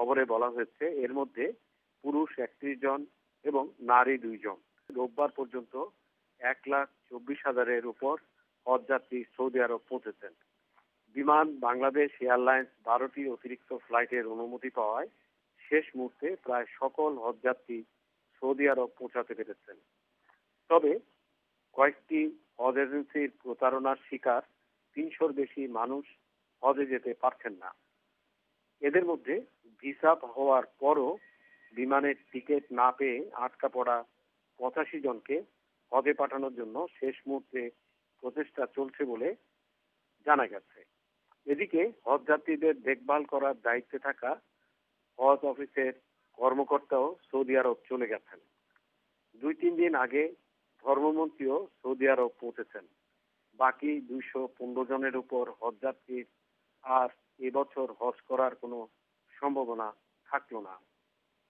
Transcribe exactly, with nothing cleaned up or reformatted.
খবরে বলা হয়েছে এর মধ্যে পুরুষ একত্রিশ জন এবং নারী দুই জন। রোববার পর্যন্ত এক লাখ চব্বিশ হাজারের উপর হজযাত্রী সৌদি আরব পৌঁছেছেন। বিমান বাংলাদেশ এয়ারলাইন্স বারোটি অতিরিক্ত ফ্লাইটের অনুমতি পাওয়ায় শেষ মুহূর্তে প্রায় সকল হজযাত্রী সৌদি আরব পৌঁছাতে পেরেছেন। তবে কয়েকটি হজ এজেন্সির প্রতারণার শিকার তিনশোর বেশি মানুষ হজে যেতে পারছেন না। এদের মধ্যে ভিসা হওয়ার পরও বিমানের টিকিট না পেয়ে আটকা পড়া পঁচাশি জনকে হজে পাঠানোর জন্য শেষ মুহূর্তে প্রচেষ্টা চলছে বলে জানা গেছে। এদিকে হজযাত্রীদের দেখভাল করার দায়িত্বে থাকা হজ অফিসের কর্মকর্তাও সৌদি আরব চলে গেছেন। দুই তিন দিন আগে ধর্মমন্ত্রীও সৌদি আরব পৌঁছেছেন। বাকি দুইশো পনেরো জনের উপর হজযাত্রীর আর এবছর হজ করার কোনো সম্ভাবনা থাকলো না।